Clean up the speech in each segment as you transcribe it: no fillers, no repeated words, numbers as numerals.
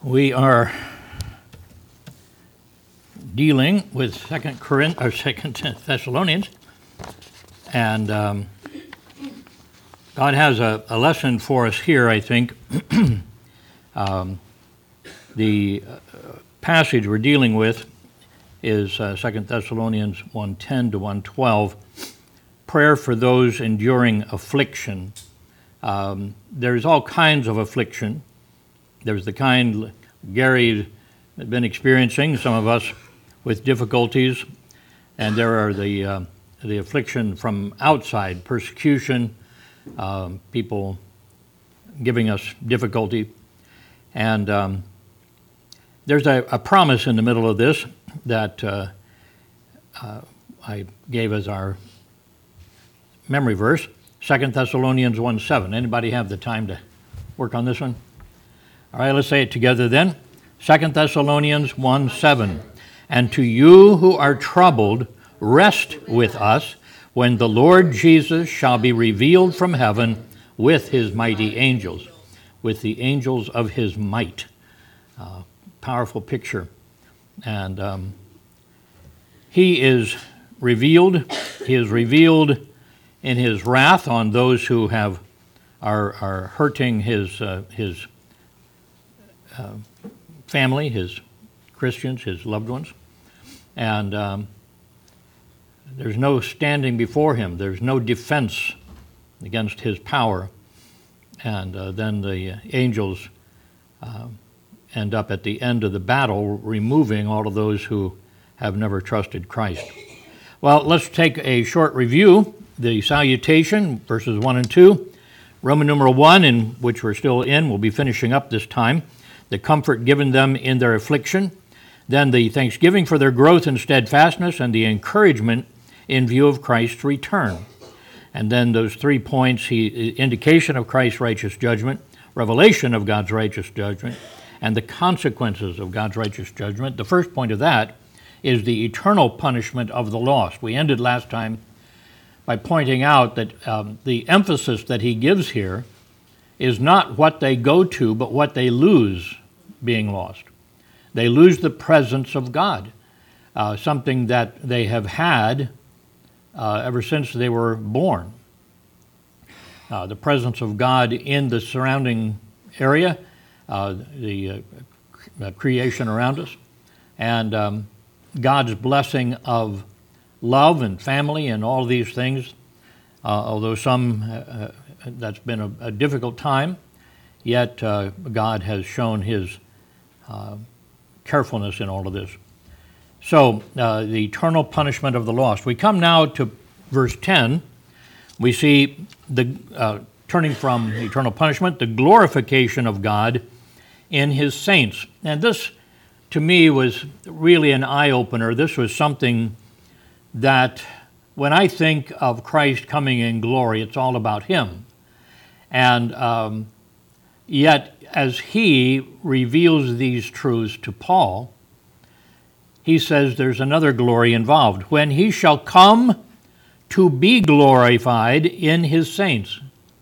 We are dealing with Second Thessalonians, and God has a lesson for us here, I think. The passage we're dealing with is 2 Thessalonians 1:10 to 1:12, prayer for those enduring affliction. There's all kinds of affliction. There's the kind Gary has been experiencing, some of us with difficulties, and there are the affliction from outside, persecution, people giving us difficulty. And there's a promise in the middle of this that I gave as our memory verse, 2 Thessalonians 1:7. Anybody have the time to work on this one? All right, let's say it together then. 2 Thessalonians 1:7. And to you who are troubled, rest with us when the Lord Jesus shall be revealed from heaven with his mighty angels, with the angels of his might. Powerful picture. And he is revealed. He is revealed in his wrath on those who are hurting his family, his Christians, his loved ones. And there's no standing before him. There's no defense against his power. And then the angels end up at the end of the battle removing all of those who have never trusted Christ. Well, let's take a short review. The salutation, verses 1 and 2. Roman numeral 1, in which we're still in, we'll be finishing up this time. The comfort given them in their affliction. Then the thanksgiving for their growth and steadfastness, and the encouragement in view of Christ's return. And then those 3 points, indication of Christ's righteous judgment, revelation of God's righteous judgment, and the consequences of God's righteous judgment. The first point of that is the eternal punishment of the lost. We ended last time by pointing out that the emphasis that he gives here is not what they go to, but what they lose being lost. They lose the presence of God, something that they have had ever since they were born. The presence of God in the surrounding area, the creation around us, and God's blessing of love and family and all these things, although some that's been a difficult time, yet God has shown his carefulness in all of this. So the eternal punishment of the lost. We come now to verse 10. We see the turning from eternal punishment, the glorification of God in his saints. And this, to me, was really an eye-opener. This was something that when I think of Christ coming in glory, it's all about him. And yet, as he reveals these truths to Paul, he says there's another glory involved. When he shall come to be glorified in his saints.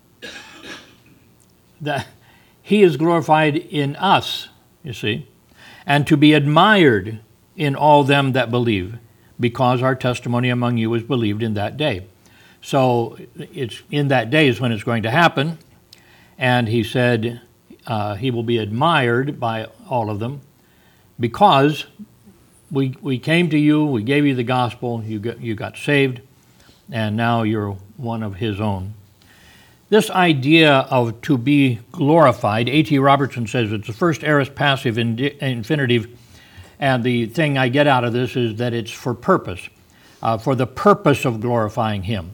That he is glorified in us, you see, and to be admired in all them that believe, because our testimony among you was believed in that day. So it's in that day is when it's going to happen, and he said he will be admired by all of them, because we came to you, we gave you the gospel, you got saved, and now you're one of his own. This idea of to be glorified, A.T. Robertson says it's the first aorist passive infinitive, and the thing I get out of this is that it's for purpose, for the purpose of glorifying him.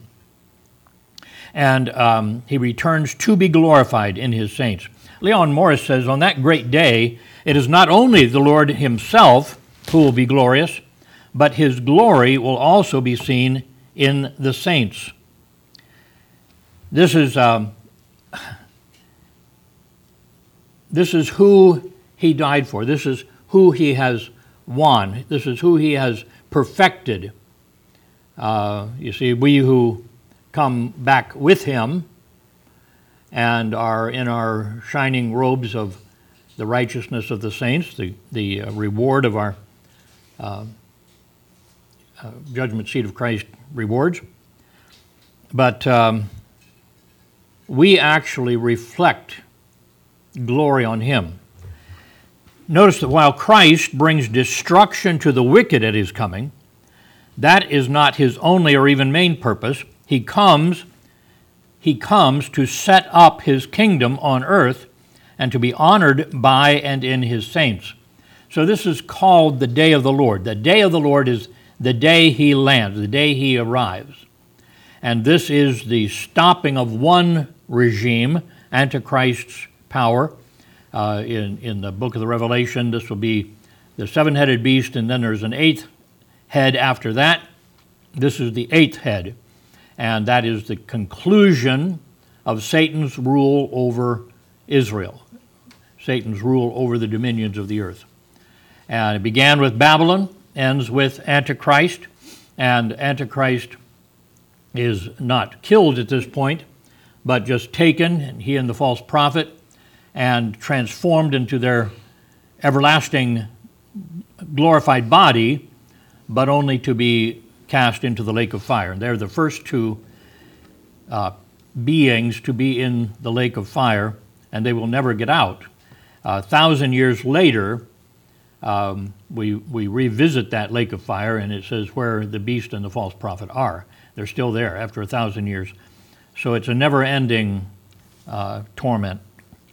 And he returns to be glorified in his saints. Leon Morris says, on that great day, it is not only the Lord himself who will be glorious, but his glory will also be seen in the saints. This is who he died for. This is who he has won. This is who he has perfected. You see, we who come back with him and are in our shining robes of the righteousness of the saints, the reward of our judgment seat of Christ rewards. But we actually reflect glory on him. Notice that while Christ brings destruction to the wicked at his coming, that is not his only or even main purpose. He comes to set up his kingdom on earth and to be honored by and in his saints. So this is called the day of the Lord. The day of the Lord is the day he lands, the day he arrives. And this is the stopping of one regime, Antichrist's power. In the book of the Revelation, this will be the seven-headed beast, and then there's an eighth head after that. This is the eighth head, and that is the conclusion of Satan's rule over Israel, Satan's rule over the dominions of the earth. And it began with Babylon, ends with Antichrist, and Antichrist is not killed at this point, but just taken, and he and the false prophet, and transformed into their everlasting glorified body, but only to be cast into the lake of fire. And they're the first two beings to be in the lake of fire, and they will never get out. 1,000 years later, we revisit that lake of fire, and it says where the beast and the false prophet are. They're still there after 1,000 years. So it's a never-ending torment.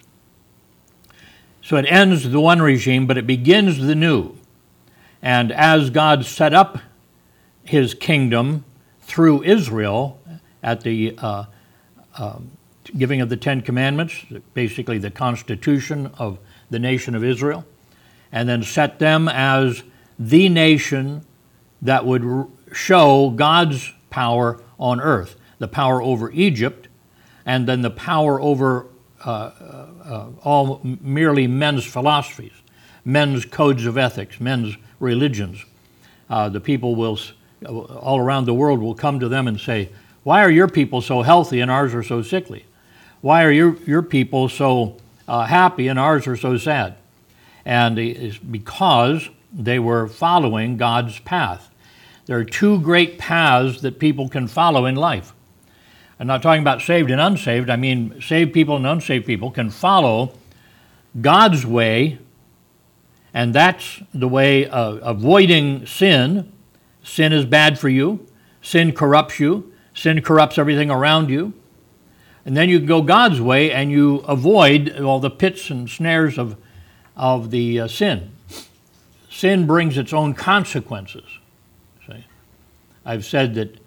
So it ends the one regime, but it begins the new. And as God set up his kingdom through Israel at the giving of the Ten Commandments, basically the constitution of the nation of Israel, and then set them as the nation that would show God's power on earth, the power over Egypt, and then the power over all merely men's philosophies, men's codes of ethics, men's religions. The people will, all around the world, will come to them and say, "Why are your people so healthy and ours are so sickly? Why are your people so happy and ours are so sad?" And it's because they were following God's path. There are two great paths that people can follow in life. I'm not talking about saved and unsaved. I mean, saved people and unsaved people can follow God's way, and that's the way of avoiding sin. Sin is bad for you. Sin corrupts you. Sin corrupts everything around you. And then you go God's way, and you avoid all the pits and snares of the sin. Sin brings its own consequences. See? I've said that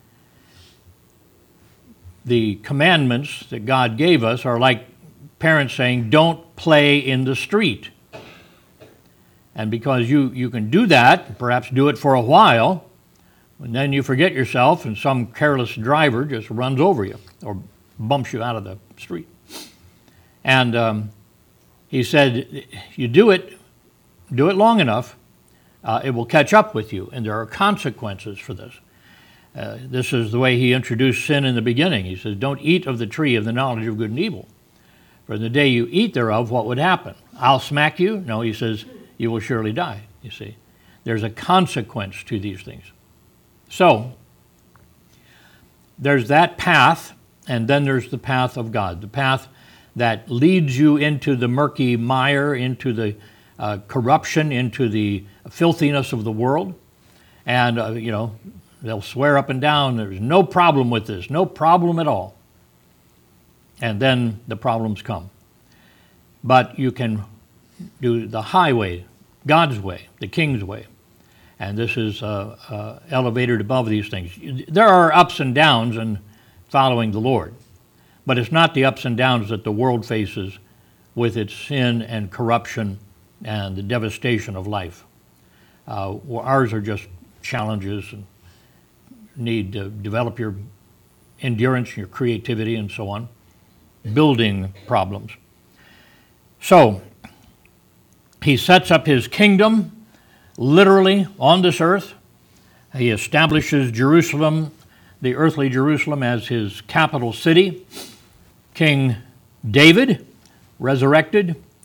the commandments that God gave us are like parents saying, "Don't play in the street." And because you can do that, perhaps do it for a while, and then you forget yourself and some careless driver just runs over you or bumps you out of the street. And he said, you do it long enough, it will catch up with you, and there are consequences for this. This is the way he introduced sin in the beginning. He says, "Don't eat of the tree of the knowledge of good and evil. For the day you eat thereof, what would happen? I'll smack you?" No, he says, "You will surely die." You see, there's a consequence to these things. So, there's that path, and then there's the path of God, the path that leads you into the murky mire, into the corruption, into the filthiness of the world. And, they'll swear up and down, there's no problem with this, no problem at all. And then the problems come. But you can do the highway, God's way, the King's way. And this is elevated above these things. There are ups and downs in following the Lord. But it's not the ups and downs that the world faces with its sin and corruption and the devastation of life. Ours are just challenges and need to develop your endurance, your creativity, and so on, building problems. So, he sets up his kingdom literally on this earth. He establishes Jerusalem, the earthly Jerusalem, as his capital city. King David, resurrected,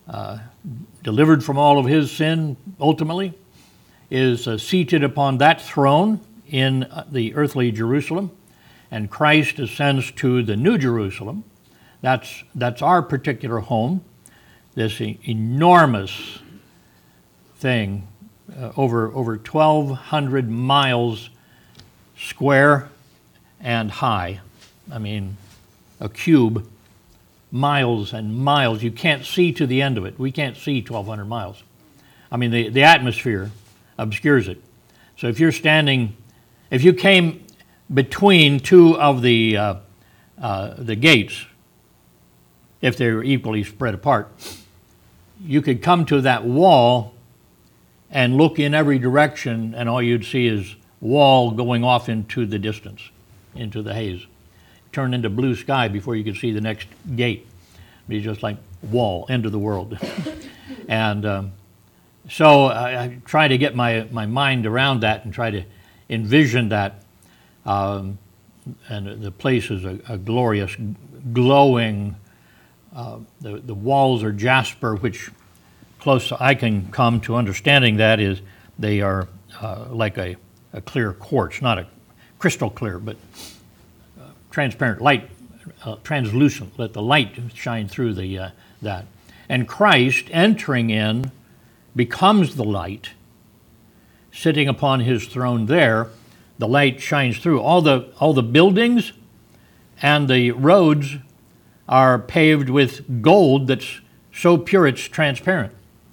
delivered from all of his sin ultimately, is seated upon that throne in the earthly Jerusalem, and Christ ascends to the New Jerusalem. That's our particular home, this enormous thing, over 1,200 miles square and high. I mean, a cube, miles and miles. You can't see to the end of it. We can't see 1,200 miles. I mean, the atmosphere obscures it. So if you came between two of the gates, if they were equally spread apart, you could come to that wall and look in every direction, and all you'd see is wall going off into the distance, into the haze. Turn into blue sky before you could see the next gate. It'd be just like wall, end of the world. And so I try to get my mind around that and try to envision that. And the place is a glorious, glowing, the walls are jasper, which close I can come to understanding that is they are like a clear quartz, not a crystal clear, but transparent light, translucent. Let the light shine through that. And Christ entering in becomes the light, sitting upon his throne there. The light shines through. All the buildings and the roads are paved with gold that's so pure it's transparent.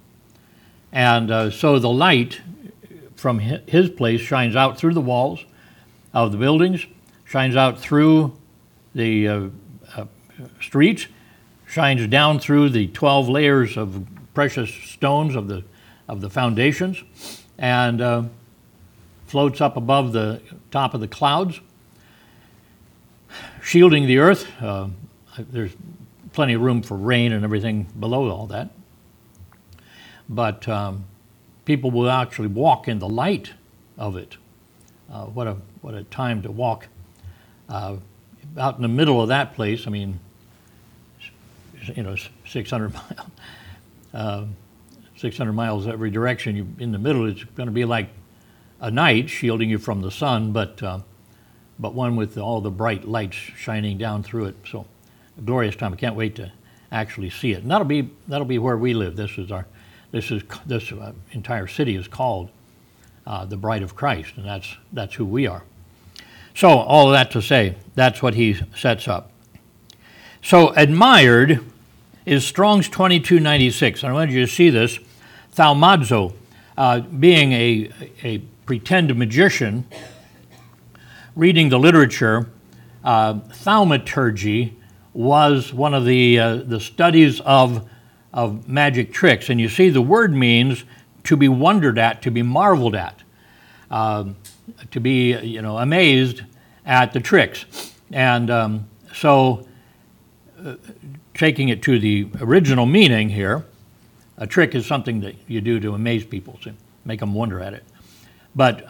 And so the light from his place shines out through the walls of the buildings, shines out through the streets, shines down through the 12 layers of precious stones of the foundations, and floats up above the top of the clouds, shielding the earth. There's plenty of room for rain and everything below all that. But people will actually walk in the light of it. What a time to walk out in the middle of that place. I mean, 600 miles, 600 miles every direction. In the middle, it's going to be like a night shielding you from the sun, but one with all the bright lights shining down through it. So a glorious time. I can't wait to actually see it. And that'll be where we live. This entire city is called the Bride of Christ, and that's who we are. So all of that to say, that's what he sets up. So admired is Strong's 2296. I want you to see this. Thaumazo, being a pretend magician, reading the literature, thaumaturgy was one of the studies of magic tricks. And you see the word means to be wondered at, to be marveled at, to be amazed at the tricks. And so taking it to the original meaning here, a trick is something that you do to amaze people, to make them wonder at it. But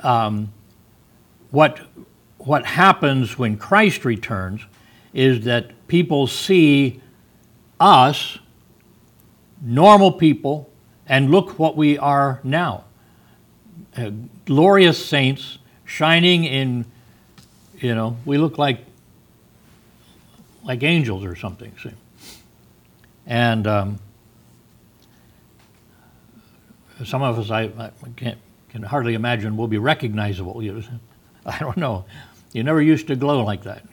what happens when Christ returns is that people see us, normal people, and look what we are now. Glorious saints shining in, we look like angels or something. See? And some of us, I can hardly imagine, will be recognizable. I don't know. You never used to glow like that,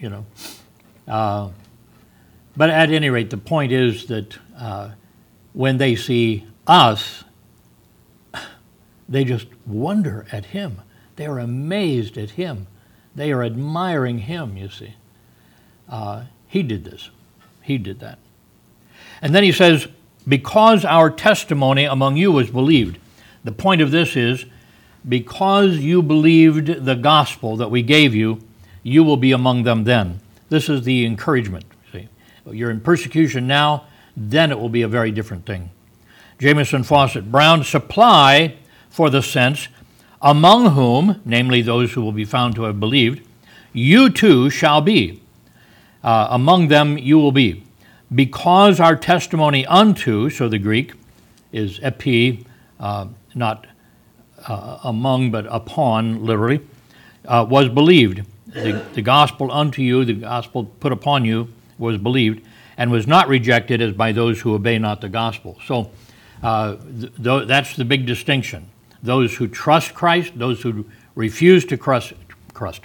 But at any rate, the point is that when they see us, they just wonder at him. They are amazed at him. They are admiring him, you see. He did this. He did that. And then he says, because our testimony among you was believed. The point of this is, because you believed the gospel that we gave you, you will be among them then. This is the encouragement. See, you're in persecution now, then it will be a very different thing. Jameson Fawcett Brown, supply for the sense, among whom, namely those who will be found to have believed, you too shall be. Among them you will be. because our testimony unto, so the Greek is epi, not among, but upon, literally, was believed. The gospel unto you, the gospel put upon you, was believed, and was not rejected as by those who obey not the gospel. So that's the big distinction. Those who trust Christ, those who refuse to trust Christ,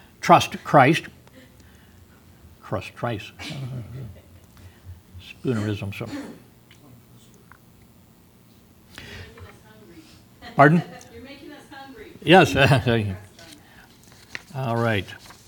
spoonerism, so. Pardon? You're making us hungry. Yes. All right.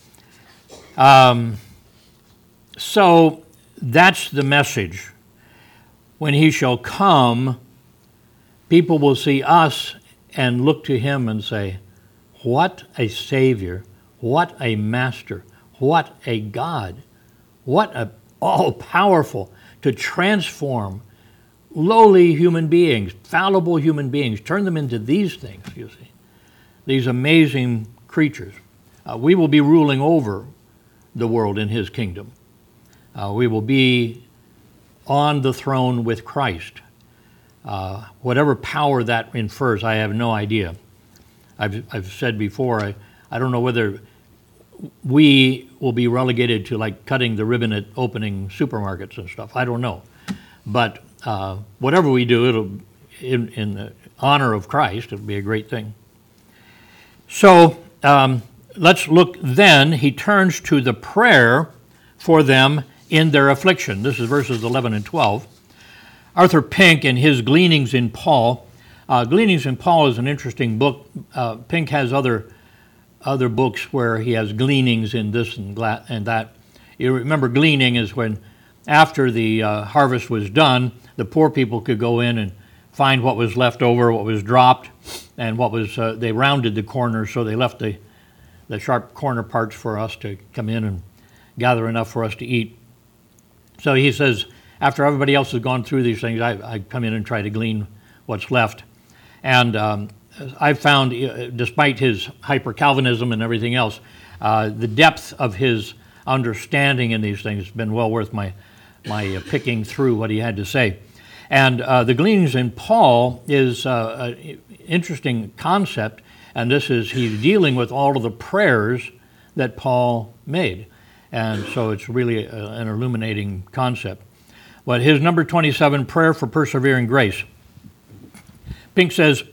So that's the message. When he shall come, people will see us and look to him and say, what a Savior, what a Master, what a God, what a all-powerful to transform lowly human beings, fallible human beings, turn them into these things, you see, these amazing creatures. We will be ruling over the world in his kingdom. We will be on the throne with Christ. Whatever power that infers, I have no idea. I've said before, I don't know whether we will be relegated to like cutting the ribbon at opening supermarkets and stuff. I don't know. But whatever we do, it'll in the honor of Christ, it'll be a great thing. So let's look then. He turns to the prayer for them in their affliction. This is verses 11 and 12. Arthur Pink, in his Gleanings in Paul, Gleanings in Paul is an interesting book. Pink has other books where he has gleanings in this and that. You remember, gleaning is when after the harvest was done, the poor people could go in and find what was left over, what was dropped, and what was, they rounded the corners, so they left the sharp corner parts for us to come in and gather enough for us to eat. So he says, after everybody else has gone through these things, I come in and try to glean what's left. And I've found, despite his hyper-Calvinism and everything else, the depth of his understanding in these things has been well worth my picking through what he had to say. And the Gleanings in Paul is an interesting concept, and this is, he's dealing with all of the prayers that Paul made. And so it's really an illuminating concept. But his number 27, Prayer for Persevering Grace. Pink says,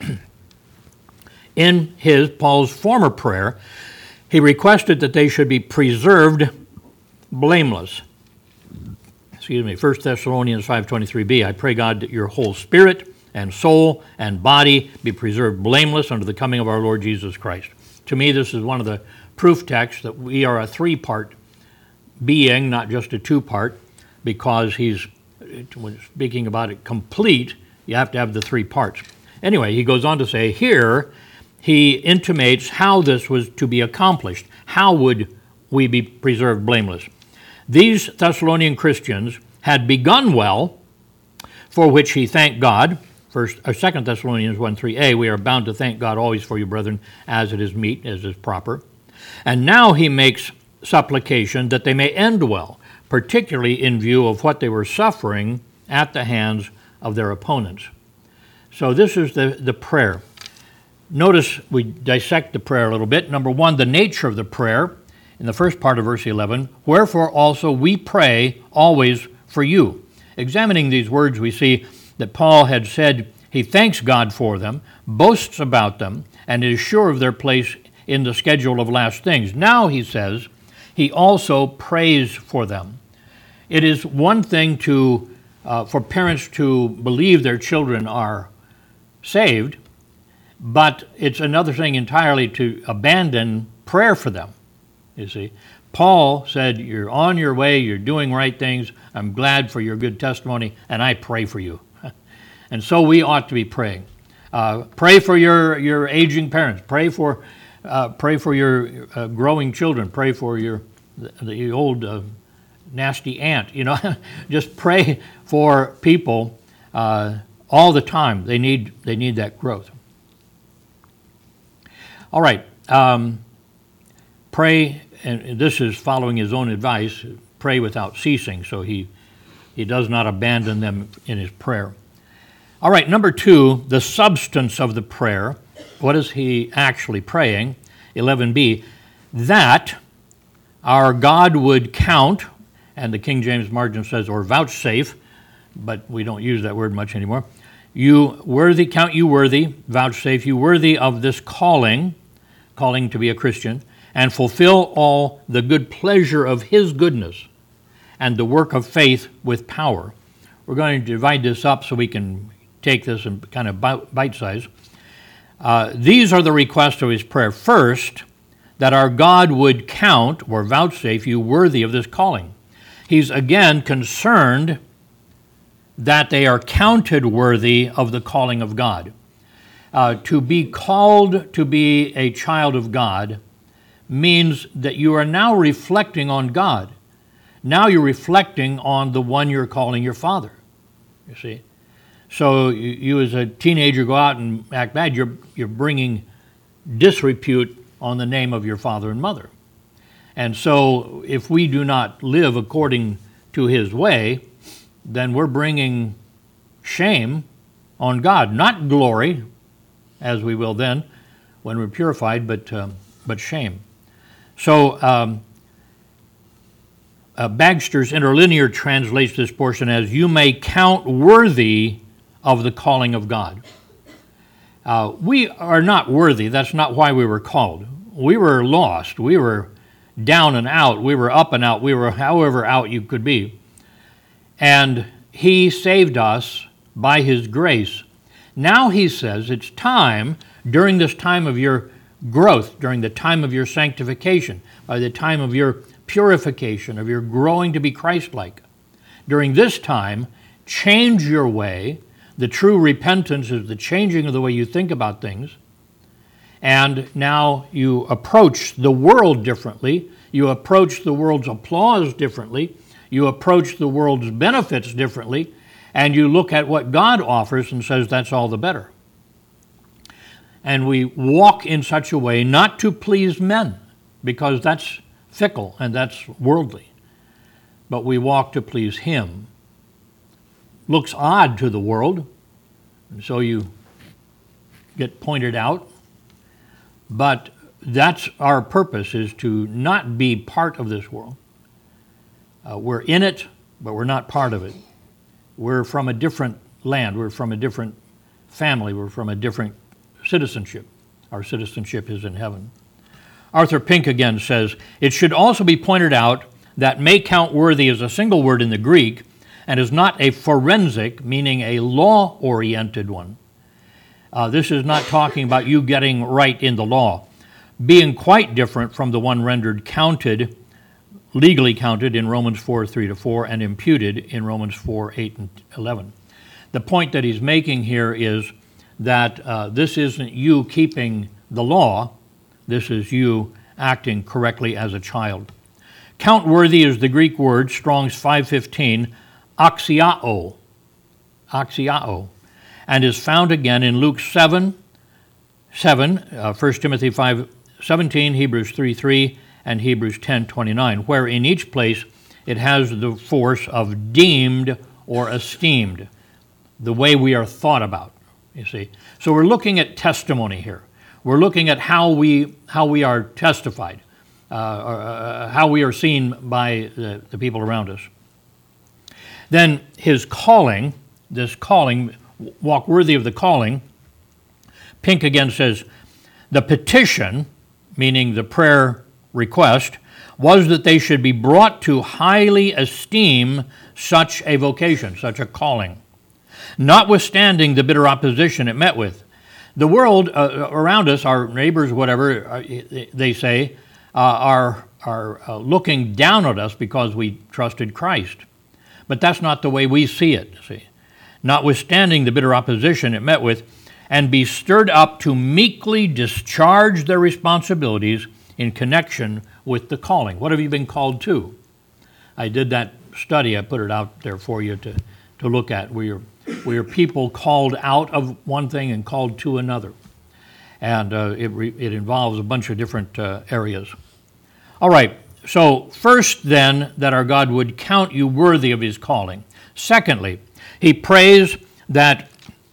in Paul's former prayer, he requested that they should be preserved blameless. 1 Thessalonians 5:23b, I pray God that your whole spirit and soul and body be preserved blameless unto the coming of our Lord Jesus Christ. To me, this is one of the proof texts that we are a three-part being, not just a two-part, because when speaking about it complete, you have to have the three parts. Anyway, he goes on to say, here he intimates how this was to be accomplished. How would we be preserved blameless? These Thessalonian Christians had begun well, for which he thanked God. 2 Thessalonians 1:3a, we are bound to thank God always for you, brethren, as it is meet, as is proper. And now he makes supplication that they may end well, particularly in view of what they were suffering at the hands of their opponents. So this is the prayer. Notice we dissect the prayer a little bit. Number one, the nature of the prayer. In the first part of verse 11, wherefore also we pray always for you. Examining these words, we see that Paul had said he thanks God for them, boasts about them, and is sure of their place in the schedule of last things. Now, he says, he also prays for them. It is one thing for parents to believe their children are saved, but it's another thing entirely to abandon prayer for them. You see, Paul said, you're on your way, you're doing right things, I'm glad for your good testimony, and I pray for you. And so we ought to be praying. Pray for your aging parents. Pray for your growing children. Pray for the old nasty aunt. Just pray for people all the time. They need that growth. All right. Pray, and this is following his own advice. Pray without ceasing. So he He does not abandon them in his prayer. All right, number 2, the substance of the prayer. What is he actually praying? 11b, that our God would count, and the King James margin says, or vouchsafe, but we don't use that word much anymore. You worthy, count you worthy, vouchsafe you worthy of this calling to be a Christian, and fulfill all the good pleasure of his goodness and the work of faith with power. We're going to divide this up so we can take this in kind of bite size. These are the requests of his prayer. First, that our God would count or vouchsafe you worthy of this calling. He's again concerned that they are counted worthy of the calling of God. To be called to be a child of God means that you are now reflecting on God. Now you're reflecting on the one you're calling your father, you see. So you as a teenager go out and act bad, you're bringing disrepute on the name of your father and mother. And so if we do not live according to his way, then we're bringing shame on God, not glory, as we will then when we're purified, but shame. So Bagster's Interlinear translates this portion as, you may count worthy of the calling of God. We are not worthy. That's not why we were called. We were lost. We were down and out. We were up and out. We were however out you could be. And he saved us by his grace. Now he says it's time, during this time of your growth, during the time of your sanctification, by the time of your purification, of your growing to be Christ-like. During this time, change your way. The true repentance is the changing of the way you think about things. And now you approach the world differently. You approach the world's applause differently. You approach the world's benefits differently. And you look at what God offers and says that's all the better. And we walk in such a way not to please men, because that's fickle and that's worldly. But we walk to please him. Looks odd to the world, and so you get pointed out. But that's our purpose, is to not be part of this world. We're in it, but we're not part of it. We're from a different land. We're from a different family. We're from a different citizenship. Our citizenship is in heaven. Arthur Pink again says, it should also be pointed out that may count worthy is a single word in the Greek and is not a forensic, meaning a law-oriented one. This is not talking about you getting right in the law, being quite different from the one rendered counted, legally counted in Romans 4:3-4 and imputed in Romans 4:8-11. The point that he's making here is that this isn't you keeping the law, this is you acting correctly as a child. Count worthy is the Greek word, Strong's 515, axiao, and is found again in Luke 7, 1 Timothy 5:17, Hebrews 3:3, and Hebrews 10:29, where in each place it has the force of deemed or esteemed, the way we are thought about, you see. So we're looking at testimony here. We're looking at how we are testified, how we are seen by the people around us. Then his calling, this calling, walk worthy of the calling, Pink again says, the petition, meaning the prayer request, was that they should be brought to highly esteem such a vocation, such a calling, notwithstanding the bitter opposition it met with. The world around us, our neighbors, whatever they say, are looking down at us because we trusted Christ. But that's not the way we see it, see. Notwithstanding the bitter opposition it met with, and be stirred up to meekly discharge their responsibilities in connection with the calling. What have you been called to? I did that study. I put it out there for you to look at. We are people called out of one thing and called to another. And it involves a bunch of different areas. All right, so first then, that our God would count you worthy of his calling. Secondly, he prays that,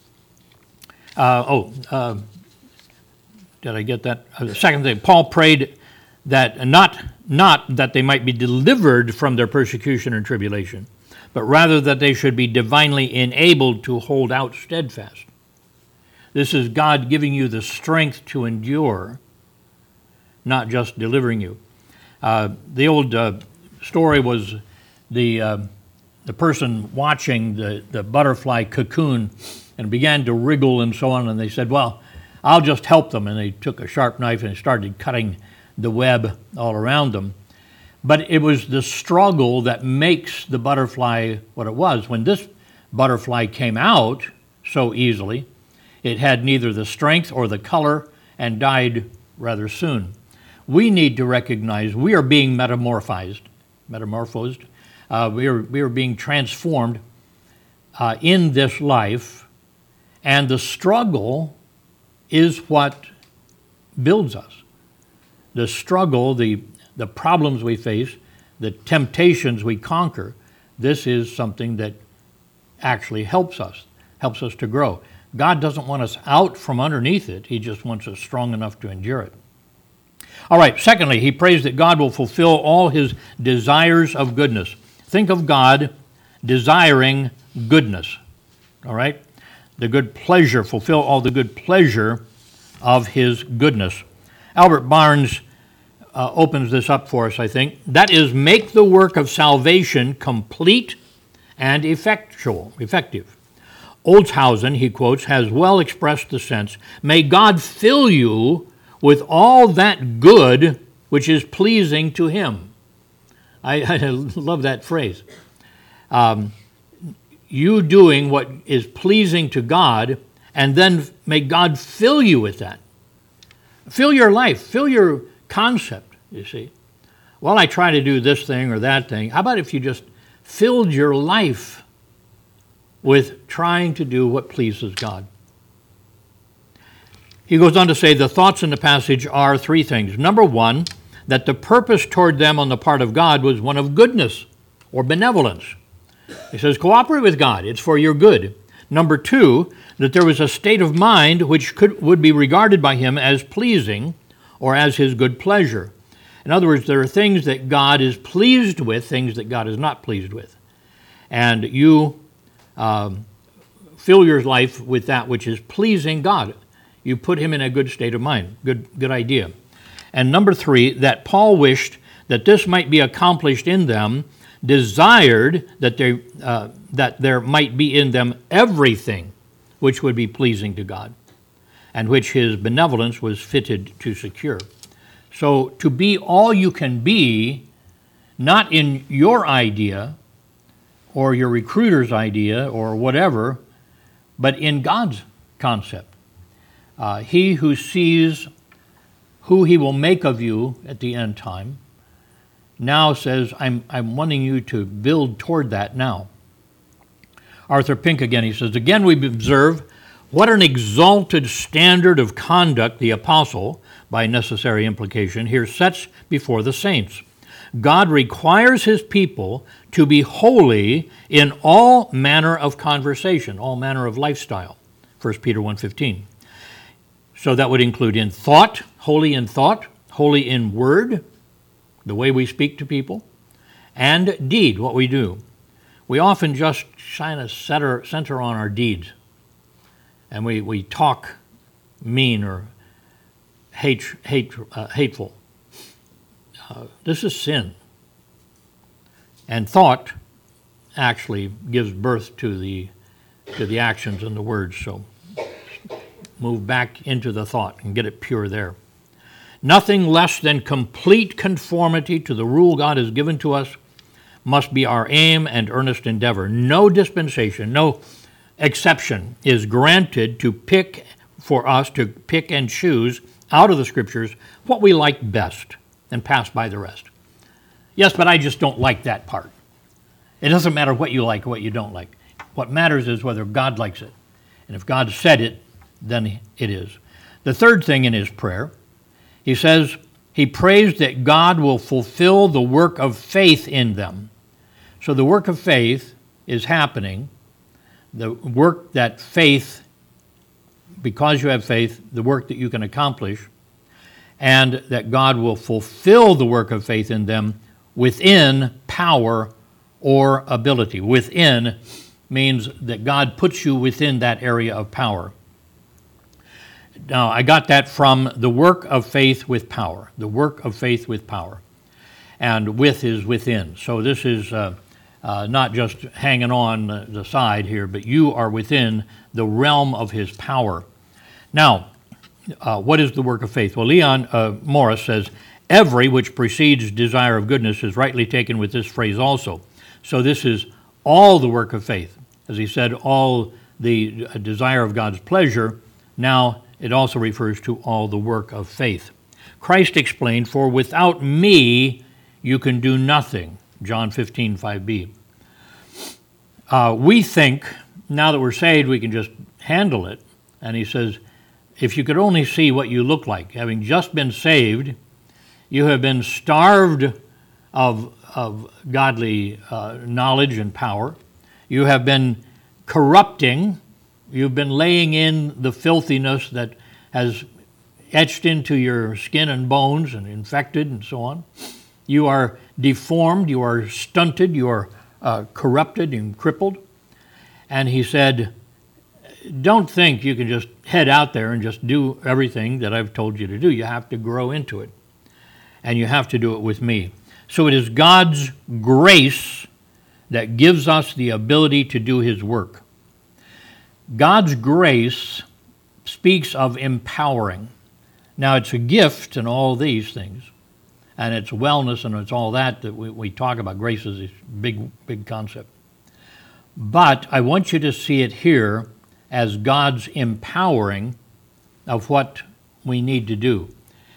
did I get that? Second thing, Paul prayed that not that they might be delivered from their persecution and tribulation, but rather that they should be divinely enabled to hold out steadfast. This is God giving you the strength to endure, not just delivering you. The old story was the person watching the butterfly cocoon and began to wriggle and so on, and they said, well, I'll just help them. And they took a sharp knife and started cutting the web all around them. But it was the struggle that makes the butterfly what it was. When this butterfly came out so easily, it had neither the strength or the color and died rather soon. We need to recognize we are being metamorphosed. We are being transformed in this life, and the struggle is what builds us. The struggle, the problems we face, the temptations we conquer, this is something that actually helps us to grow. God doesn't want us out from underneath it. He just wants us strong enough to endure it. All right, secondly, he prays that God will fulfill all his desires of goodness. Think of God desiring goodness, all right? The good pleasure, fulfill all the good pleasure of his goodness. Albert Barnes opens this up for us, I think. That is, make the work of salvation complete and effective. Olshausen, he quotes, has well expressed the sense, may God fill you with all that good which is pleasing to him. I love that phrase. You doing what is pleasing to God, and then may God fill you with that. Fill your life, fill your concept, you see. Well, I try to do this thing or that thing. How about if you just filled your life with trying to do what pleases God? He goes on to say the thoughts in the passage are three things. Number one, that the purpose toward them on the part of God was one of goodness or benevolence. He says, cooperate with God. It's for your good. Number two, that there was a state of mind which would be regarded by him as pleasing or as his good pleasure. In other words, there are things that God is pleased with, things that God is not pleased with. And you fill your life with that which is pleasing God. You put him in a good state of mind. Good idea. And number three, that Paul wished that this might be accomplished in them, desired that there might be in them everything which would be pleasing to God, and which his benevolence was fitted to secure. So to be all you can be, not in your idea or your recruiter's idea or whatever, but in God's concept. He who sees who he will make of you at the end time now says, I'm wanting you to build toward that now. Arthur Pink again, he says, again we observe what an exalted standard of conduct the apostle, by necessary implication, here sets before the saints. God requires his people to be holy in all manner of conversation, all manner of lifestyle, 1 Peter 1:15. So that would include in thought, holy in word, the way we speak to people, and deed, what we do. We often just kind of center on our deeds, and we talk mean or hateful. This is sin. And thought actually gives birth to the actions and the words, so move back into the thought and get it pure there. Nothing less than complete conformity to the rule God has given to us must be our aim and earnest endeavor. No dispensation, no exception is granted for us to pick and choose out of the Scriptures what we like best and pass by the rest. Yes, but I just don't like that part. It doesn't matter what you like or what you don't like. What matters is whether God likes it. And if God said it, then it is. The third thing in his prayer, he says, he prays that God will fulfill the work of faith in them. So the work of faith is happening, the work that faith, because you have faith, the work that you can accomplish, and that God will fulfill the work of faith in them within power or ability. Within means that God puts you within that area of power. Now, I got that from the work of faith with power. The work of faith with power. And with is within. So this is not just hanging on the side here, but you are within the realm of his power. Now, what is the work of faith? Well, Leon Morris says, every which precedes desire of goodness is rightly taken with this phrase also. So this is all the work of faith. As he said, all the desire of God's pleasure. Now it also refers to all the work of faith. Christ explained, for without me you can do nothing. John 15:5b. We think, now that we're saved, we can just handle it. And he says, if you could only see what you look like, having just been saved, you have been starved of godly knowledge and power. You have been corrupting. You've been laying in the filthiness that has etched into your skin and bones and infected and so on. You are deformed. You are stunted. You are corrupted and crippled. And he said, don't think you can just head out there and just do everything that I've told you to do. You have to grow into it. And you have to do it with me. So it is God's grace that gives us the ability to do his work. God's grace speaks of empowering. Now, it's a gift and all these things, and it's wellness and it's all that we talk about. Grace is this big concept. But I want you to see it here as God's empowering of what we need to do.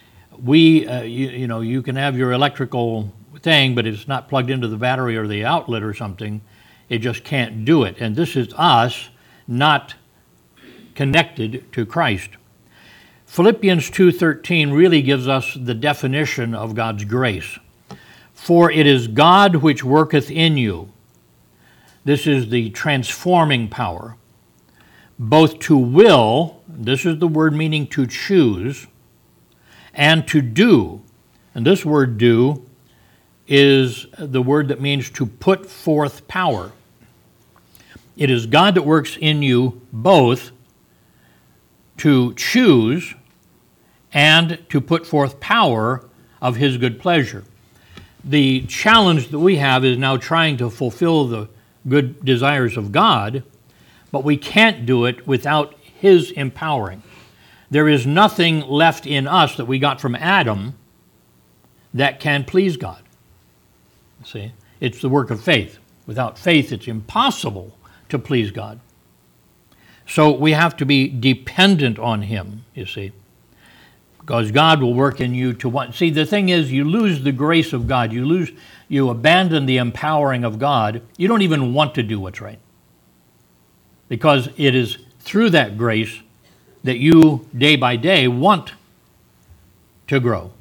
You can have your electrical thing, but if it's not plugged into the battery or the outlet or something, it just can't do it. And this is us not connected to Christ. Philippians 2:13 really gives us the definition of God's grace. For it is God which worketh in you. This is the transforming power, both to will, this is the word meaning to choose, and to do. And this word do is the word that means to put forth power. It is God that works in you both to choose and to put forth power of his good pleasure. The challenge that we have is now trying to fulfill the good desires of God, but we can't do it without his empowering. There is nothing left in us that we got from Adam that can please God. See, it's the work of faith. Without faith, it's impossible to please God. So we have to be dependent on him, you see, because God will work in you to want. See, the thing is, you lose the grace of God. You abandon the empowering of God. You don't even want to do what's right, because it is through that grace that you, day by day, want to grow,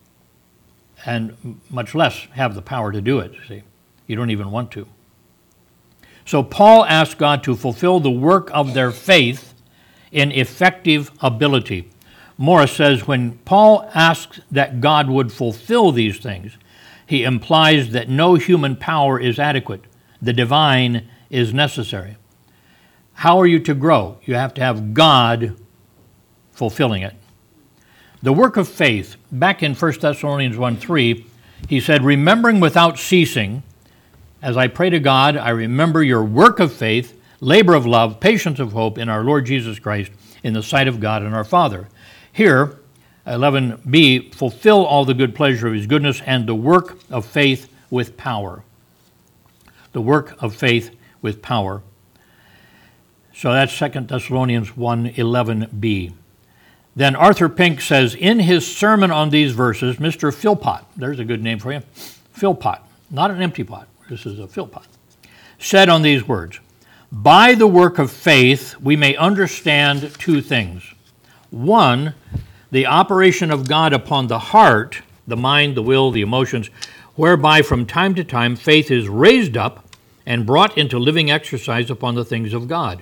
and much less have the power to do it, see. You don't even want to. So Paul asked God to fulfill the work of their faith in effective ability. Morris says, when Paul asks that God would fulfill these things, he implies that no human power is adequate. The divine is necessary. How are you to grow? You have to have God fulfilling it. The work of faith, back in 1 Thessalonians 1:3, he said, remembering without ceasing, as I pray to God, I remember your work of faith, labor of love, patience of hope in our Lord Jesus Christ in the sight of God and our Father. Here, 11b, fulfill all the good pleasure of his goodness and the work of faith with power. The work of faith with power. So that's 2 Thessalonians 1:11b. Then Arthur Pink says, in his sermon on these verses, Mr. Philpott, there's a good name for you, Philpott, not an empty pot, this is a Philpott, said on these words, by the work of faith we may understand two things. One, the operation of God upon the heart, the mind, the will, the emotions, whereby from time to time faith is raised up and brought into living exercise upon the things of God.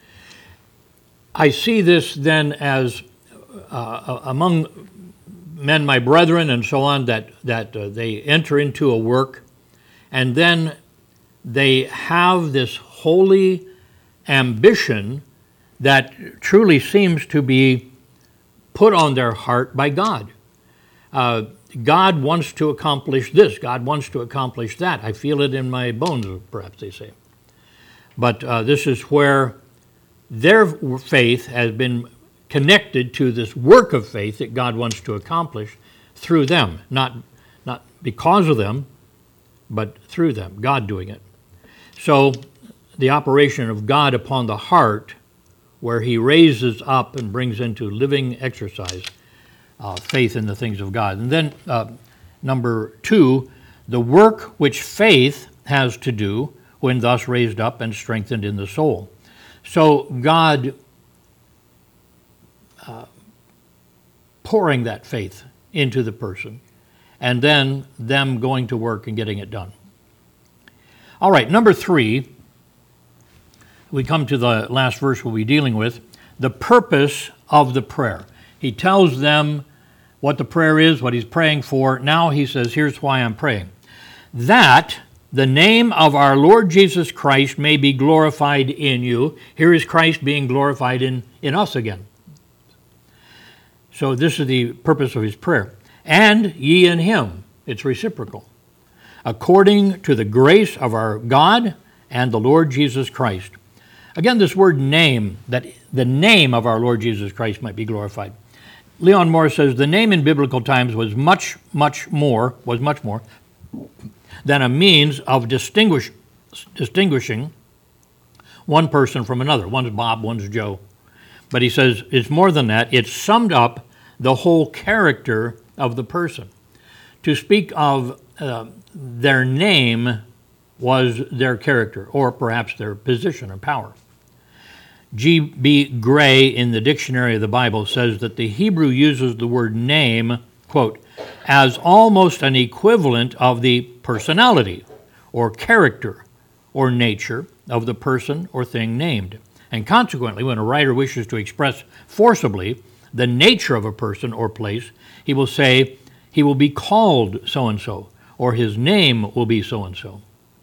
I see this then as among men, my brethren, and so on, that they enter into a work, and then they have this holy ambition that truly seems to be put on their heart by God. God wants to accomplish this. God wants to accomplish that. I feel it in my bones, perhaps they say. But this is where their faith has been connected to this work of faith that God wants to accomplish through them, not because of them, but through them, God doing it. So the operation of God upon the heart, where he raises up and brings into living exercise faith in the things of God. And then number 2, the work which faith has to do when thus raised up and strengthened in the soul. So God pouring that faith into the person, and then them going to work and getting it done. All right, number 3, we come to the last verse we'll be dealing with, the purpose of the prayer. He tells them what the prayer is, what he's praying for. Now he says, here's why I'm praying. That the name of our Lord Jesus Christ may be glorified in you. Here is Christ being glorified in us again. So this is the purpose of his prayer. And ye in him. It's reciprocal. According to the grace of our God and the Lord Jesus Christ. Again, this word name, that the name of our Lord Jesus Christ might be glorified. Leon Morris says, the name in biblical times was much more than a means of distinguishing one person from another. One's Bob, one's Joe. But he says it's more than that. It summed up the whole character of the person. To speak of their name was their character, or perhaps their position or power. G.B. Gray in the Dictionary of the Bible says that the Hebrew uses the word name, quote, as almost an equivalent of the personality or character or nature of the person or thing named. And consequently, when a writer wishes to express forcibly the nature of a person or place, he will say he will be called so-and-so, or his name will be so-and-so.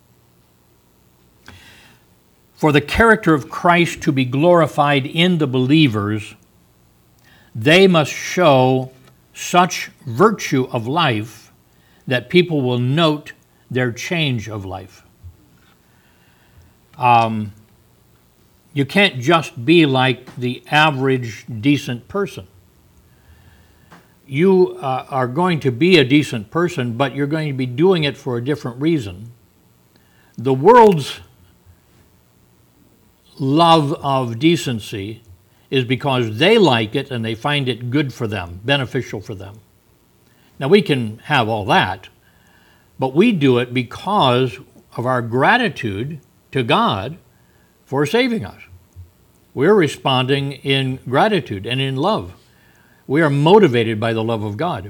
For the character of Christ to be glorified in the believers, they must show such virtue of life that people will note their change of life. You can't just be like the average decent person. You are going to be a decent person, but you're going to be doing it for a different reason. The world's love of decency is because they like it and they find it good for them, beneficial for them. Now, we can have all that, but we do it because of our gratitude to God for saving us. We're responding in gratitude and in love. We are motivated by the love of God.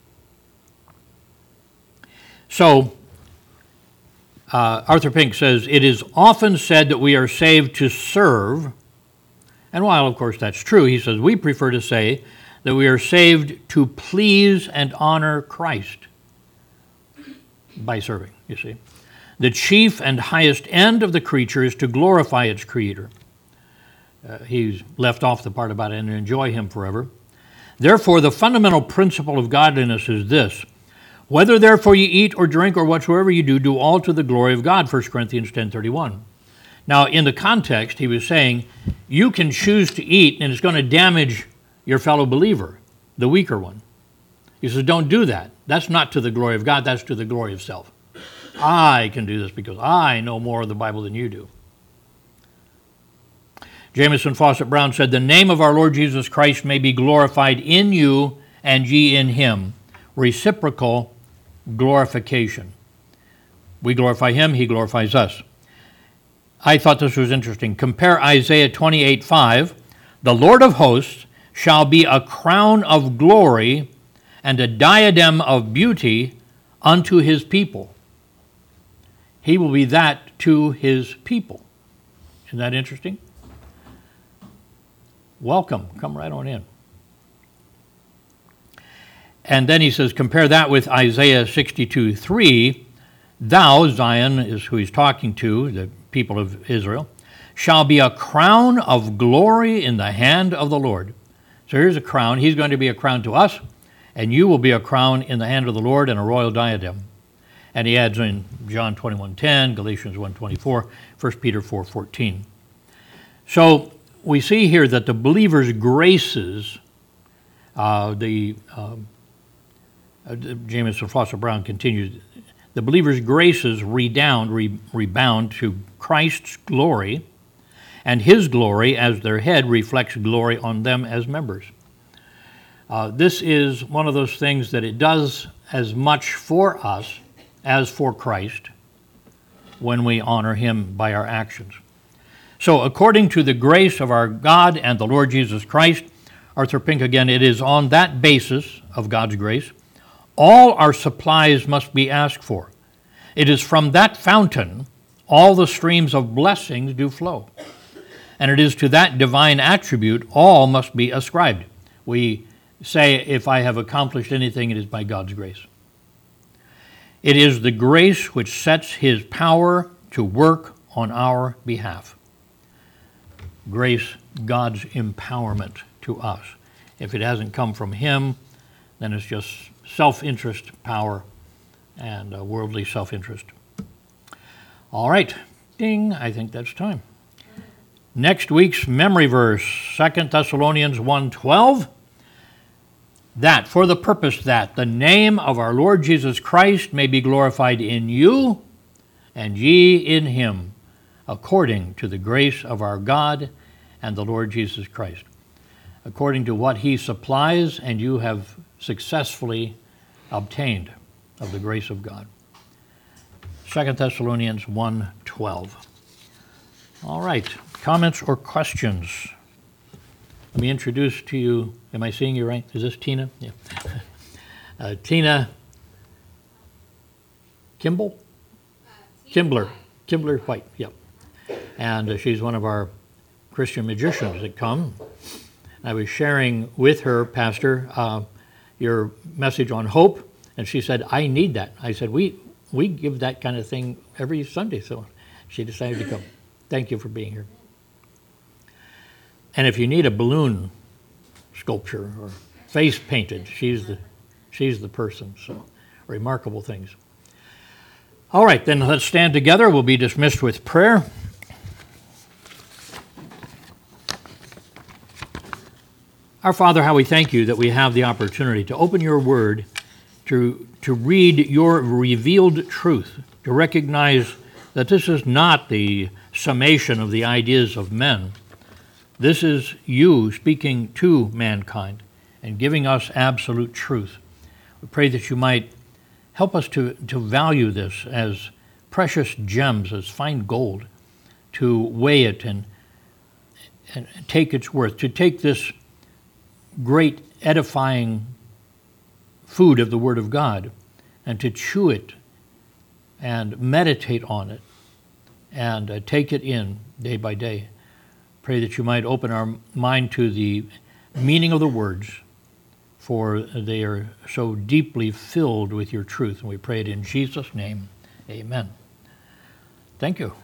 So, Arthur Pink says, it is often said that we are saved to serve, and while of course that's true, he says we prefer to say that we are saved to please and honor Christ by serving, you see. The chief and highest end of the creature is to glorify its creator. He's left off the part about it and enjoy him forever. Therefore, the fundamental principle of godliness is this: whether therefore you eat or drink or whatsoever you do, do all to the glory of God, 1 Corinthians 10:31. Now, in the context, he was saying, you can choose to eat and it's going to damage your fellow believer, the weaker one. He says, don't do that. That's not to the glory of God, that's to the glory of self. I can do this because I know more of the Bible than you do. Jameson Fawcett Brown said, the name of our Lord Jesus Christ may be glorified in you and ye in him. Reciprocal glorification. We glorify him, he glorifies us. I thought this was interesting. Compare Isaiah 28:5. The Lord of hosts shall be a crown of glory and a diadem of beauty unto his people. He will be that to his people. Isn't that interesting? Welcome. Come right on in. And then he says, compare that with Isaiah 62:3. Thou, Zion is who he's talking to, the people of Israel, shall be a crown of glory in the hand of the Lord. So here's a crown. He's going to be a crown to us, and you will be a crown in the hand of the Lord and a royal diadem. And he adds in John 21:10, Galatians 1:24, 1 Peter 4:14. So we see here that the believer's graces, Jamieson Foster Brown continues, the believer's graces rebound to Christ's glory, and his glory as their head reflects glory on them as members. This is one of those things that it does as much for us as for Christ when we honor him by our actions. So according to the grace of our God and the Lord Jesus Christ, Arthur Pink again, it is on that basis of God's grace, all our supplies must be asked for. It is from that fountain all the streams of blessings do flow. And it is to that divine attribute all must be ascribed. We say, if I have accomplished anything, it is by God's grace. It is the grace which sets his power to work on our behalf. Grace, God's empowerment to us. If it hasn't come from him, then it's just self-interest, power, and worldly self-interest. All right, ding, I think that's time. Next week's memory verse, 2 Thessalonians 1:12. That, for the purpose that the name of our Lord Jesus Christ may be glorified in you, and ye in him, according to the grace of our God and the Lord Jesus Christ. According to what he supplies and you have successfully obtained of the grace of God. 2 Thessalonians 1:12. All right, comments or questions? Let me introduce to you, am I seeing you right? Is this Tina? Yeah. Tina Kimball? Kimbler White, yep. And she's one of our Christian magicians that come. I was sharing with her, Pastor, your message on hope, and she said, I need that. I said, we give that kind of thing every Sunday, so she decided to come. Thank you for being here. And if you need a balloon sculpture or face painted, she's the person, so remarkable things. All right, then let's stand together. We'll be dismissed with prayer. Our Father, how we thank you that we have the opportunity to open your word, to read your revealed truth, to recognize that this is not the summation of the ideas of men. This is you speaking to mankind and giving us absolute truth. We pray that you might help us to value this as precious gems, as fine gold, to weigh it and take its worth, to take this great edifying food of the Word of God and to chew it and meditate on it and take it in day by day. Pray that you might open our mind to the meaning of the words, for they are so deeply filled with your truth. And we pray it in Jesus' name. Amen. Thank you.